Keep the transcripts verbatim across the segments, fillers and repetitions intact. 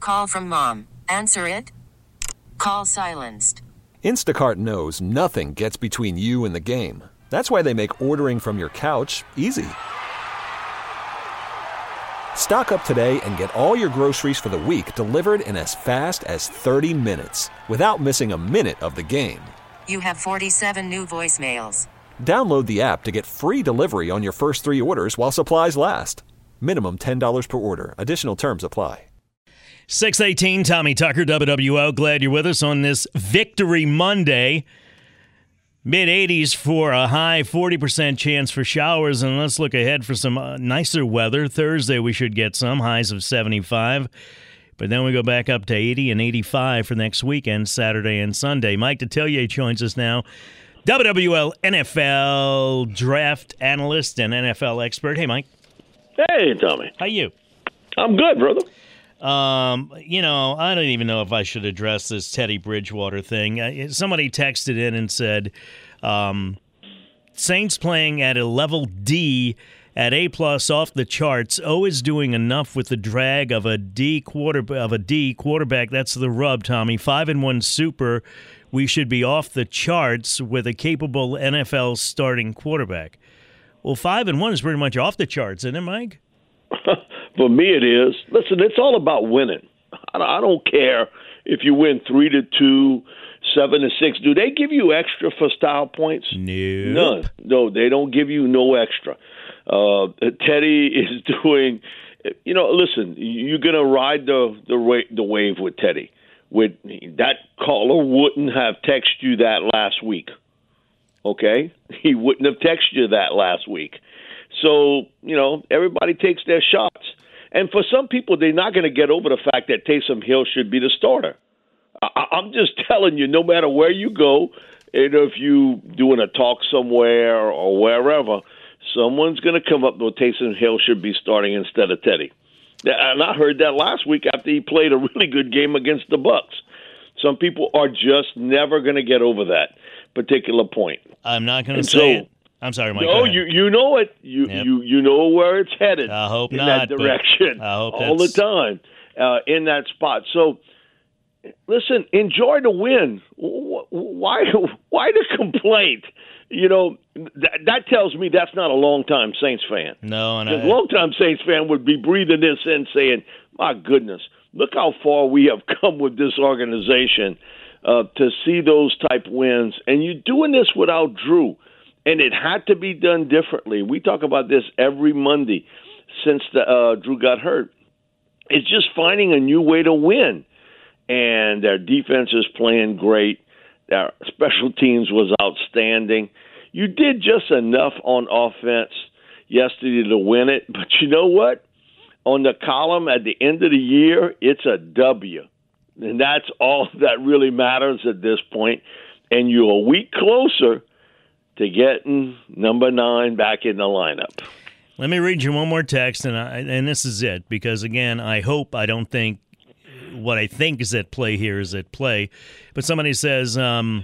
Call from mom. Answer it. Call silenced. Instacart knows nothing gets between you and the game. That's why they make ordering from your couch easy. Stock up today and get all your groceries for the week delivered in as fast as thirty minutes without missing a minute of the game. You have forty-seven new voicemails. Download the app to get free delivery on your first three orders while supplies last. Minimum ten dollars per order. Additional terms apply. six eighteen, Tommy Tucker, W W O. Glad you're with us on this Victory Monday. mid-eighties for a high, forty percent chance for showers. And let's look ahead for some uh, nicer weather. Thursday we should get some, highs of seventy-five. But then we go back up to eighty and eighty-five for next weekend, Saturday and Sunday. Mike Detillier joins us now. W W L N F L draft analyst and N F L expert. Hey, Mike. Hey, Tommy. How you? I'm good, brother. Um, you know, I don't even know if I should address this Teddy Bridgewater thing. Uh, somebody texted in and said, um, Saints playing at a level D at A plus off the charts. O is doing enough with the drag of a D quarter of a D quarterback. That's the rub, Tommy. Five and one super. We should be off the charts with a capable N F L starting quarterback. Well, five and one is pretty much off the charts, isn't it, Mike? For me, it is. Listen, it's all about winning. I don't care if you win three to two, seven to six. Do they give you extra for style points? Nope. None. No, they don't give you no extra. Uh, Teddy is doing. You know, listen, you're gonna ride the the wa- the wave with Teddy. With that caller wouldn't have texted you that last week. Okay, he wouldn't have texted you that last week. So, you know, everybody takes their shots. And for some people, they're not going to get over the fact that Taysom Hill should be the starter. I- I'm just telling you, no matter where you go, and if you doing a talk somewhere or wherever, someone's going to come up with Taysom Hill should be starting instead of Teddy. And I heard that last week after he played a really good game against the Bucs. Some people are just never going to get over that particular point. I'm not going to say so, it. I'm sorry, Mike. No, you you know it. You Yep. you you know where it's headed. I hope in not, that direction. I hope all that's... the time uh, in that spot. So, listen, enjoy the win. Why why the complaint? You know that that tells me that's not a longtime Saints fan. No, and a I... longtime Saints fan would be breathing this in, saying, "My goodness, look how far we have come with this organization uh, to see those type wins." And you're doing this without Drew. And it had to be done differently. We talk about this every Monday since the, uh, Drew got hurt. It's just finding a new way to win. And their defense is playing great. Their special teams was outstanding. You did just enough on offense yesterday to win it. But you know what? On the column at the end of the year, it's a W. And that's all that really matters at this point. And you're a week closer to getting number nine back in the lineup. Let me read you one more text, and I, and this is it, because, again, I hope I don't think what I think is at play here is at play. But somebody says, um,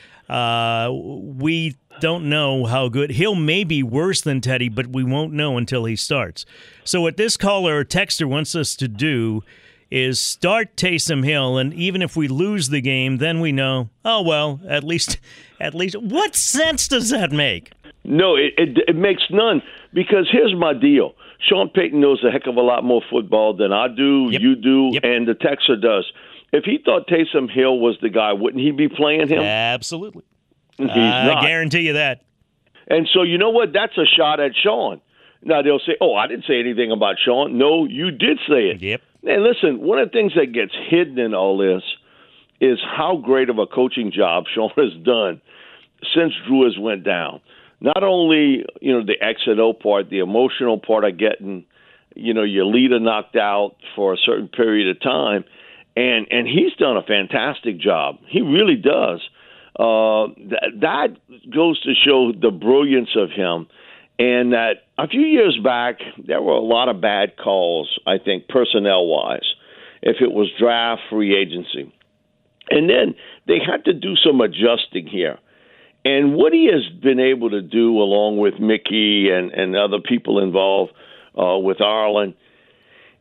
uh, we don't know how good. Hill may be worse than Teddy, but we won't know until he starts. So what this caller or texter wants us to do is start Taysom Hill, and even if we lose the game, then we know, oh, well, at least, at least, what sense does that make? No, it, it, it makes none, because here's my deal. Sean Payton knows a heck of a lot more football than I do, yep. you do, yep. and the texter does. If he thought Taysom Hill was the guy, wouldn't he be playing him? Absolutely. He's I not. guarantee you that. And so, you know what? That's a shot at Sean. Now, they'll say, oh, I didn't say anything about Sean. No, you did say it. Yep. And listen, one of the things that gets hidden in all this is how great of a coaching job Sean has done since Drew has went down. Not only, you know, the X and O part, the emotional part of getting, you know, your leader knocked out for a certain period of time, and and he's done a fantastic job. He really does. Uh, th- that goes to show the brilliance of him. And that a few years back, there were a lot of bad calls, I think, personnel-wise, if it was draft, free agency. And then they had to do some adjusting here. And what he has been able to do, along with Mickey and, and other people involved uh, with Arlen,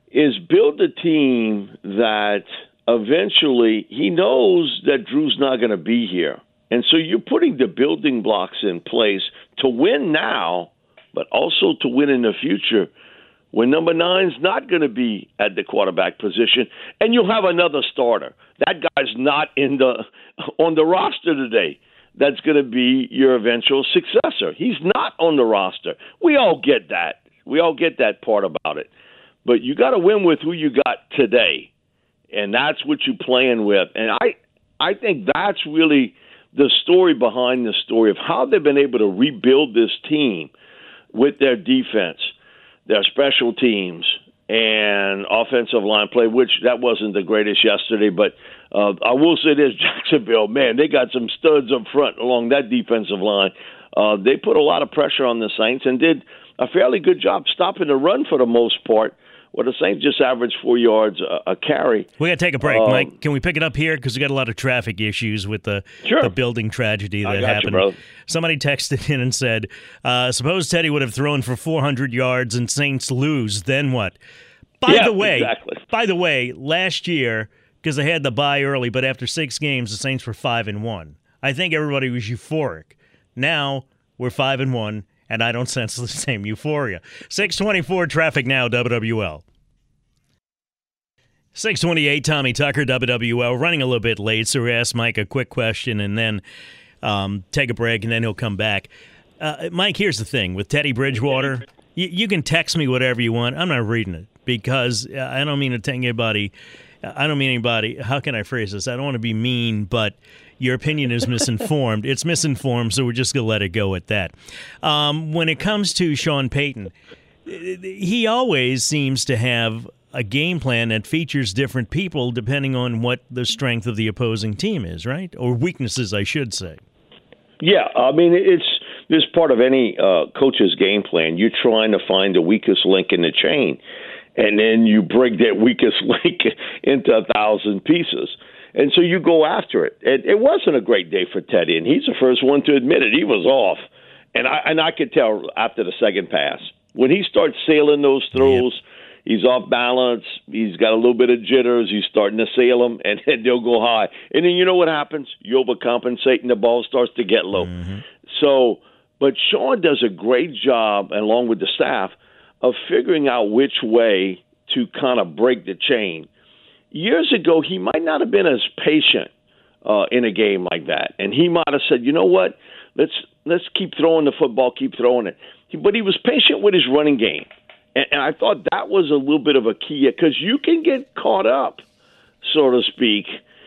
is build a team that eventually he knows that Drew's not going to be here. And so you're putting the building blocks in place to win now, but also to win in the future when number nine's not going to be at the quarterback position, and you'll have another starter. That guy's not in the on the roster today. That's going to be your eventual successor. He's not on the roster. We all get that. We all get that part about it. But you got to win with who you got today, and that's what you're playing with. And I, I think that's really the story behind the story of how they've been able to rebuild this team with their defense, their special teams, and offensive line play, which that wasn't the greatest yesterday. But uh, I will say this, Jacksonville, man, they got some studs up front along that defensive line. Uh, they put a lot of pressure on the Saints and did a fairly good job stopping the run for the most part. Well, the Saints just averaged four yards a, a carry. We got to take a break, um, Mike. Can we pick it up here? Because we got a lot of traffic issues with the, sure. the building tragedy that I got happened. You, Somebody texted in and said, uh, suppose Teddy would have thrown for four hundred yards and Saints lose, then what? By yeah, the way, exactly. by the way, last year, because they had the bye early, but after six games, the Saints were five and one. I think everybody was euphoric. Now we're five and one, and I don't sense the same euphoria. six twenty-four traffic now, W W L. six twenty-eight, Tommy Tucker, W W L, running a little bit late, so we asked Mike a quick question and then um, take a break, and then he'll come back. Uh, Mike, here's the thing. With Teddy Bridgewater, you, you can text me whatever you want. I'm not reading it because I don't mean to take anybody. I don't mean anybody. How can I phrase this? I don't want to be mean, but your opinion is misinformed. It's misinformed, so we're just going to let it go at that. Um, when it comes to Sean Payton, he always seems to have a game plan that features different people depending on what the strength of the opposing team is, right? Or weaknesses, I should say. Yeah, I mean, it's this part of any uh, coach's game plan. You're trying to find the weakest link in the chain, and then you break that weakest link into a thousand pieces. And so you go after it. It, it wasn't a great day for Teddy, and he's the first one to admit it. He was off. And I, and I could tell after the second pass. When he starts sailing those throws, yep. He's off balance. He's got a little bit of jitters. He's starting to sail them, and then they'll go high. And then you know what happens? You overcompensate, and the ball starts to get low. Mm-hmm. So, but Sean does a great job, along with the staff, of figuring out which way to kind of break the chain. Years ago, he might not have been as patient uh, in a game like that, and he might have said, "You know what? Let's let's keep throwing the football, keep throwing it." But he was patient with his running game. And, and I thought that was a little bit of a key because you can get caught up, so to speak,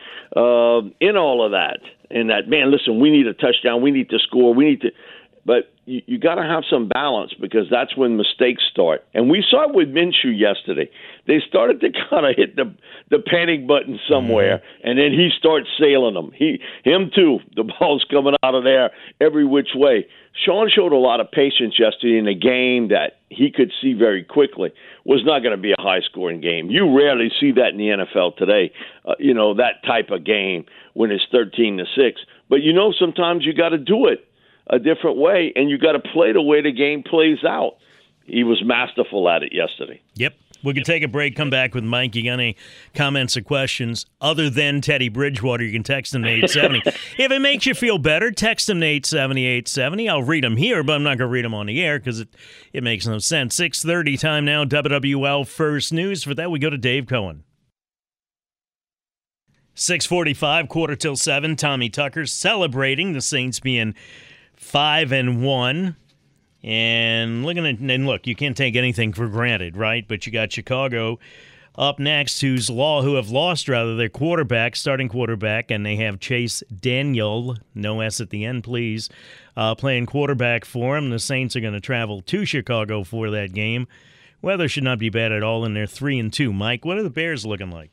uh, in all of that. And that, man, listen, we need a touchdown. We need to score. We need to. But you, you got to have some balance because that's when mistakes start. And we saw it with Minshew yesterday. They started to kind of hit the the panic button somewhere, mm-hmm. and then he starts sailing them. He, him too. The ball's coming out of there every which way. Sean showed a lot of patience yesterday in a game that he could see very quickly was not going to be a high-scoring game. You rarely see that in the N F L today, uh, you know, that type of game when it's thirteen to six. But, you know, sometimes you got to do it a different way, and you got to play the way the game plays out. He was masterful at it yesterday. Yep. We can take a break, come back with Mike. You got any comments or questions other than Teddy Bridgewater, you can text him to eight seventy. If it makes you feel better, text him to eight seventy, eight seventy. I'll read them here, but I'm not going to read them on the air because it, it makes no sense. six thirty time now, W W L First News. For that, we go to Dave Cohen. six forty-five, quarter till seven, Tommy Tucker celebrating the Saints being five and one. And looking at, and look, you can't take anything for granted, right? But you got Chicago up next, who's law, who have lost rather their quarterback, starting quarterback, and they have Chase Daniel, no S at the end, please, uh, playing quarterback for him. The Saints are going to travel to Chicago for that game. Weather should not be bad at all, and they're three and two. Mike, what are the Bears looking like?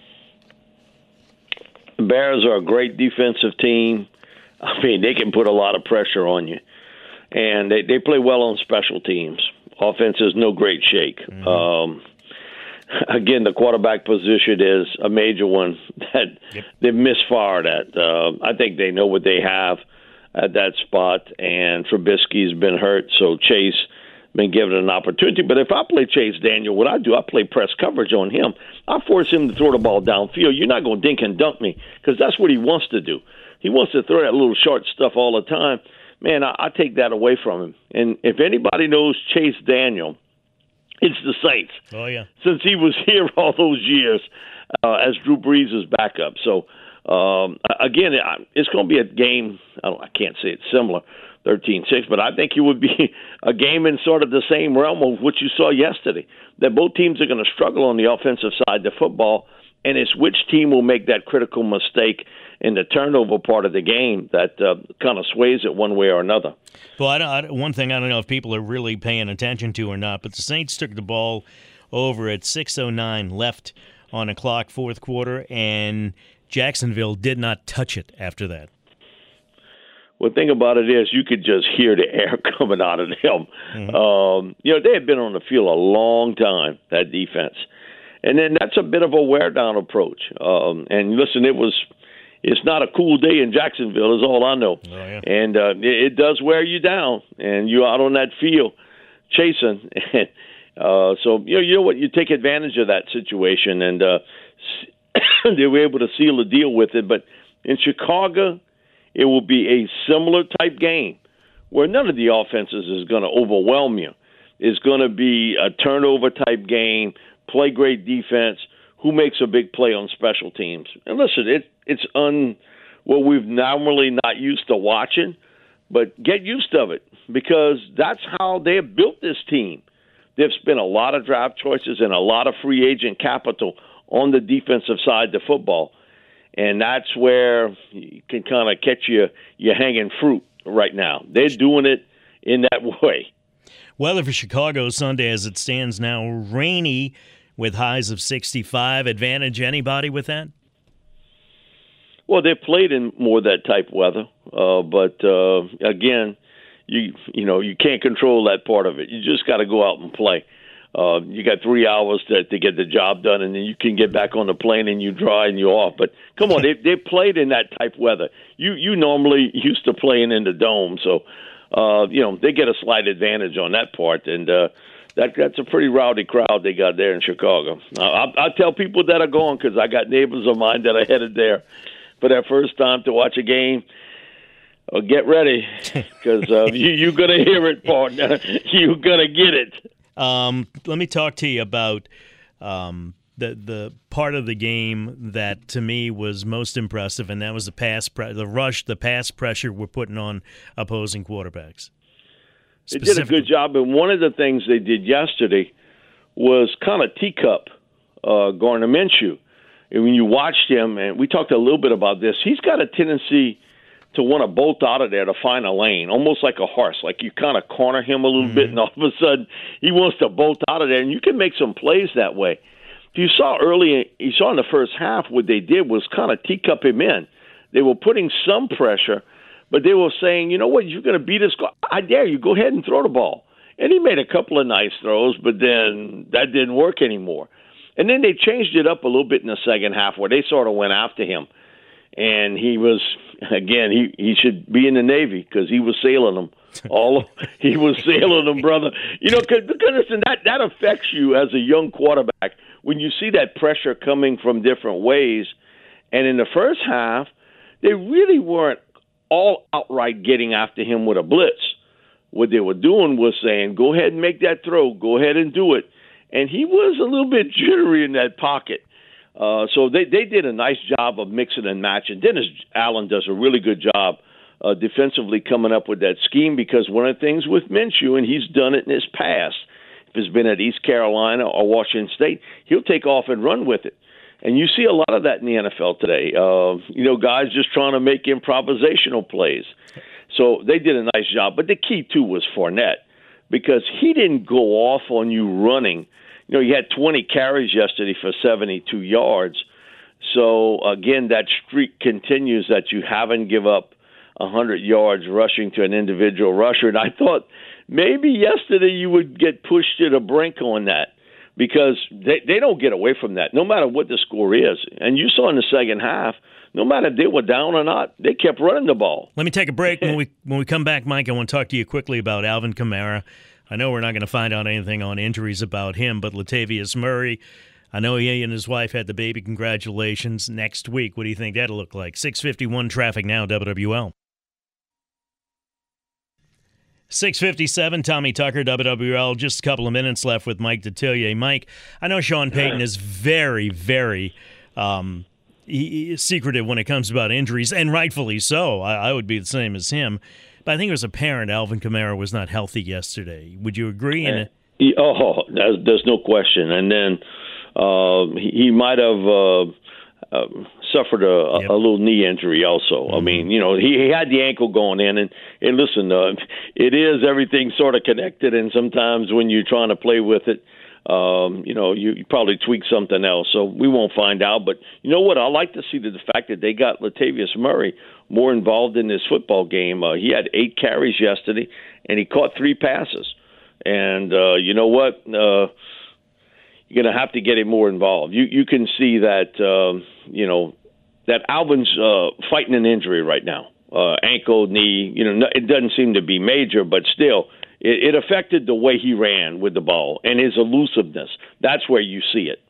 The Bears are a great defensive team. I mean, they can put a lot of pressure on you. And they, they play well on special teams. Offense is no great shake. Mm-hmm. Um, again, the quarterback position is a major one that yep. they've misfired at. Uh, I think they know what they have at that spot, and Trubisky's been hurt, so Chase been given an opportunity. But if I play Chase Daniel, what I do, I play press coverage on him. I force him to throw the ball downfield. You're not going to dink and dunk me because that's what he wants to do. He wants to throw that little short stuff all the time. Man, I, I take that away from him. And if anybody knows Chase Daniel, it's the Saints. Oh, yeah. Since he was here all those years uh, as Drew Brees' backup. So, um, again, it's going to be a game. I, don't, I can't say it's similar, thirteen six, but I think it would be a game in sort of the same realm of what you saw yesterday, that both teams are going to struggle on the offensive side of the football, and it's which team will make that critical mistake in the turnover part of the game that uh, kind of sways it one way or another. Well, I don't, I, one thing I don't know if people are really paying attention to or not, but the Saints took the ball over at six oh nine left on the clock, fourth quarter, and Jacksonville did not touch it after that. Well, the thing about it is you could just hear the air coming out of them. Mm-hmm. Um, you know, they had been on the field a long time, that defense. And then that's a bit of a wear-down approach. Um, and listen, it was it's not a cool day in Jacksonville is all I know. Oh, yeah. And uh, it, it does wear you down, and you're out on that field chasing. uh, so, you know, you know what? You take advantage of that situation, and uh, they were able to seal the deal with it. But in Chicago, it will be a similar type game where none of the offenses is going to overwhelm you. It's going to be a turnover type game, play great defense, who makes a big play on special teams. And listen, it, it's un what we've normally not used to watching, but get used to it because that's how they have built this team. They've spent a lot of draft choices and a lot of free agent capital on the defensive side of the football. And that's where you can kind of catch your, your hanging fruit right now. They're doing it in that way. Weather for Chicago Sunday as it stands now, rainy with highs of sixty-five. Advantage anybody with that? Well, they've played in more of that type weather. Uh, but, uh, again, you you know, you can't control that part of it. You just got to go out and play. Uh, you got three hours to, to get the job done, and then you can get back on the plane and you dry and you're off. But come on, they they played in that type weather. You you normally used to playing in the dome, so uh, you know they get a slight advantage on that part. And uh, that that's a pretty rowdy crowd they got there in Chicago. Uh, I, I tell people that are going because I got neighbors of mine that are headed there for their first time to watch a game. Uh, get ready because uh, you you're gonna hear it, partner. You're gonna get it. Um, let me talk to you about um, the the part of the game that to me was most impressive, and that was the pass pre- the rush, the pass pressure we're putting on opposing quarterbacks. They did a good job, and one of the things they did yesterday was kind of teacup uh, Gardner Minshew. And when you watched him, and we talked a little bit about this, he's got a tendency to want to bolt out of there to find a lane, almost like a horse. Like you kind of corner him a little mm-hmm. bit, and all of a sudden he wants to bolt out of there, and you can make some plays that way. If you saw early, you saw in the first half, what they did was kind of teacup him in. They were putting some pressure, but they were saying, you know what, you're going to beat us. I dare you, go ahead and throw the ball. And he made a couple of nice throws, but then that didn't work anymore. And then they changed it up a little bit in the second half where they sort of went after him. And he was, again, he, he should be in the Navy because he was sailing them. All he was sailing them, brother. You know, because listen, that, that affects you as a young quarterback when you see that pressure coming from different ways. And in the first half, they really weren't all outright getting after him with a blitz. What they were doing was saying, go ahead and make that throw. Go ahead and do it. And he was a little bit jittery in that pocket. Uh, so they, they did a nice job of mixing and matching. Dennis Allen does a really good job uh, defensively coming up with that scheme because one of the things with Minshew, and he's done it in his past, if it's been at East Carolina or Washington State, he'll take off and run with it. And you see a lot of that in the N F L today. Uh, you know, guys just trying to make improvisational plays. So they did a nice job. But the key, too, was Fournette because he didn't go off on you running. You know, he had twenty carries yesterday for seventy-two yards. So, again, that streak continues that you haven't give up one hundred yards rushing to an individual rusher. And I thought maybe yesterday you would get pushed to the brink on that because they, they don't get away from that, no matter what the score is. And you saw in the second half, no matter if they were down or not, they kept running the ball. Let me take a break. When we when we come back, Mike, I want to talk to you quickly about Alvin Kamara. I know we're not going to find out anything on injuries about him, but Latavius Murray, I know he and his wife had the baby. Congratulations. Next week, what do you think that'll look like? six fifty-one traffic now, W W L. six fifty-seven, Tommy Tucker, W W L. Just a couple of minutes left with Mike Detillier. Mike, I know Sean Payton is very, very um, he, he secretive when it comes about injuries, and rightfully so. I, I would be the same as him. But I think it was apparent Alvin Kamara was not healthy yesterday. Would you agree? And, oh, there's, there's no question. And then uh, he, he might have uh, uh, suffered a, yep. a little knee injury also. Mm-hmm. I mean, you know, he, he had the ankle going in. And, and listen, uh, it is everything sort of connected. And sometimes when you're trying to play with it, um, you know, you, you probably tweak something else. So we won't find out. But you know what? I like to see the, the fact that they got Latavius Murray more involved in this football game. Uh, he had eight carries yesterday, and he caught three passes. And uh, you know what? Uh, you're going to have to get him more involved. You you can see that, um, you know, that Alvin's uh, fighting an injury right now. Uh, ankle, knee, you know, it doesn't seem to be major, but still, it, it affected the way he ran with the ball and his elusiveness. That's where you see it.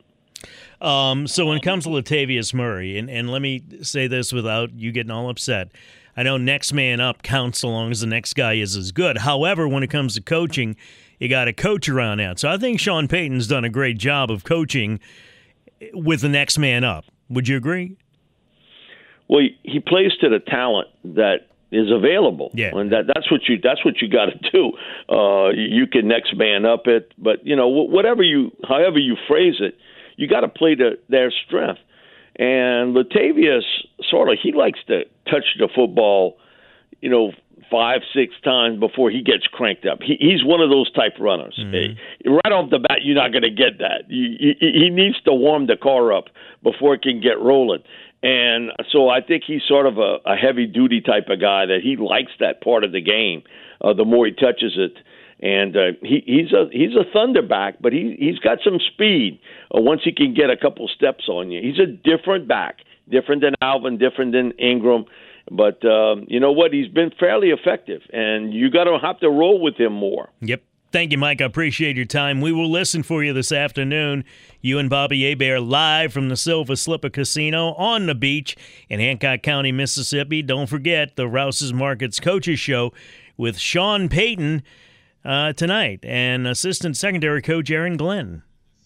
Um, so when it comes to Latavius Murray, and, and let me say this without you getting all upset, I know next man up counts so long as the next guy is as good. However, when it comes to coaching, you got to coach around that. So I think Sean Payton's done a great job of coaching with the next man up. Would you agree? Well, he plays to the talent that is available, yeah. and that, that's what you that's what you got to do. Uh, you can next man up it, but you know whatever you, however you phrase it. You got to play to their strength. And Latavius, sort of, he likes to touch the football, you know, five, six times before he gets cranked up. He, he's one of those type runners. Mm-hmm. Right off the bat, you're not going to get that. You, he, he needs to warm the car up before it can get rolling. And so I think he's sort of a, a heavy-duty type of guy that he likes that part of the game. Uh, the more he touches it. And uh, he, he's a he's a thunderback, but he he's got some speed. Uh, once he can get a couple steps on you, he's a different back, different than Alvin, different than Ingram. But um, you know what? He's been fairly effective, and you got to have to roll with him more. Yep. Thank you, Mike. I appreciate your time. We will listen for you this afternoon. You and Bobby Hebert live from the Silver Slipper Casino on the beach in Hancock County, Mississippi. Don't forget the Rouse's Markets Coaches Show with Sean Payton Uh, tonight, and assistant secondary coach Aaron Glenn.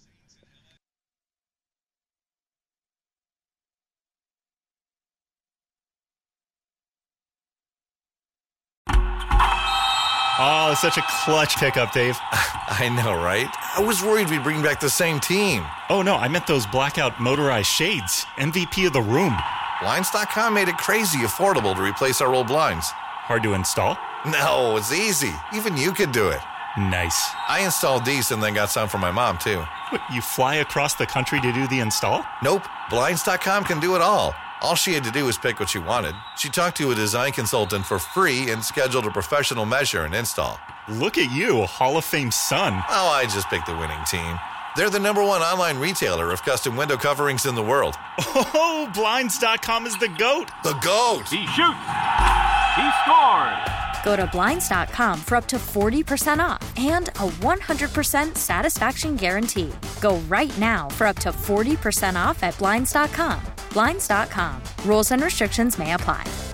Oh, such a clutch pickup, Dave. I know, right? I was worried we'd bring back the same team. Oh, no, I meant those blackout motorized shades. M V P of the room. Blinds dot com made it crazy affordable to replace our old blinds. Hard to install? No, it's easy. Even you could do it. Nice. I installed these and then got some for my mom, too. What, you fly across the country to do the install? Nope. Blinds dot com can do it all. All she had to do was pick what she wanted. She talked to a design consultant for free and scheduled a professional measure and install. Look at you, a Hall of Fame son. Oh, I just picked the winning team. They're the number one online retailer of custom window coverings in the world. Oh, Blinds dot com is the GOAT. The GOAT. He shoots. He scores. Go to Blinds dot com for up to forty percent off and a one hundred percent satisfaction guarantee. Go right now for up to forty percent off at Blinds dot com. Blinds dot com. Rules and restrictions may apply.